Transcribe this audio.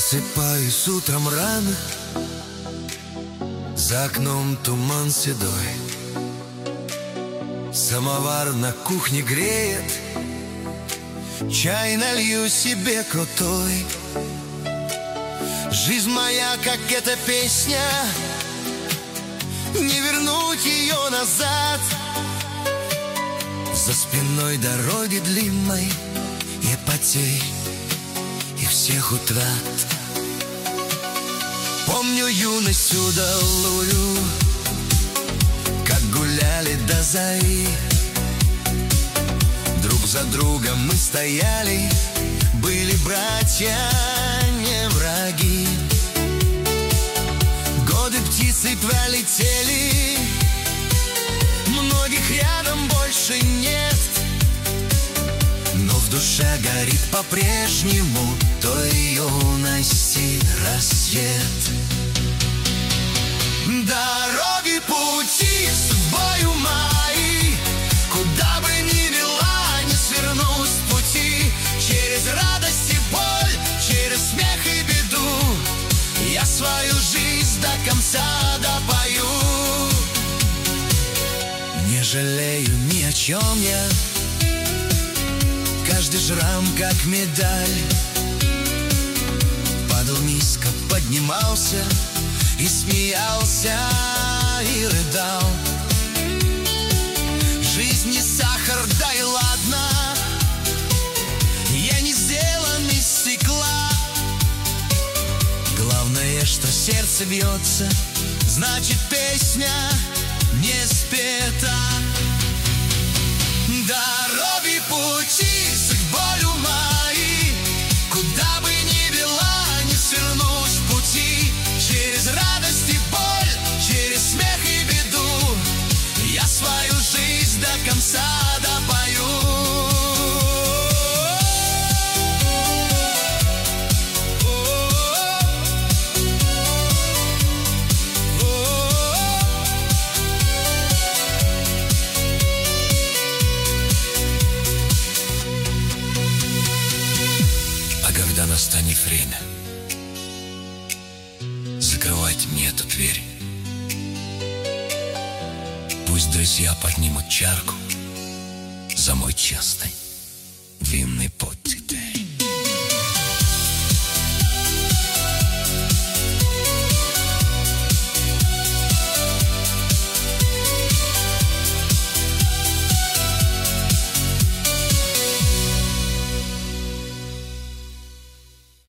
Просыпаюсь утром рано, за окном туман седой, самовар на кухне греет, чай налью себе крутой. Жизнь моя, как эта песня, не вернуть ее назад. За спиной дороги длинной и потерь, и всех утрат. Помню юность удалую, как гуляли до зари. Друг за другом мы стояли, были братья, не враги. Годы птицей пролетели, многих рядом больше нет, но в душе горит по-прежнему той юности рассвет. Дороги, пути судьбою мои, куда бы ни вела, не сверну с пути. Через радость и боль, через смех и беду я свою жизнь до конца допою. Не жалею ни о чем я, каждый шрам как медаль. Падал низко, поднимался, и смеялся, и рыдал. Жизнь не сахар, да и ладно, я не сделан из стекла. Главное, что сердце бьется, значит, песня не спета. Дороги, пути судьбою мои, куда бы ни вела, не сверну с пути. Через радость и боль, через смех и беду я свою жизнь до конца допою. А когда настанет время закрывать мне эту дверь, пусть друзья поднимут чарку за мой честный длинный путь.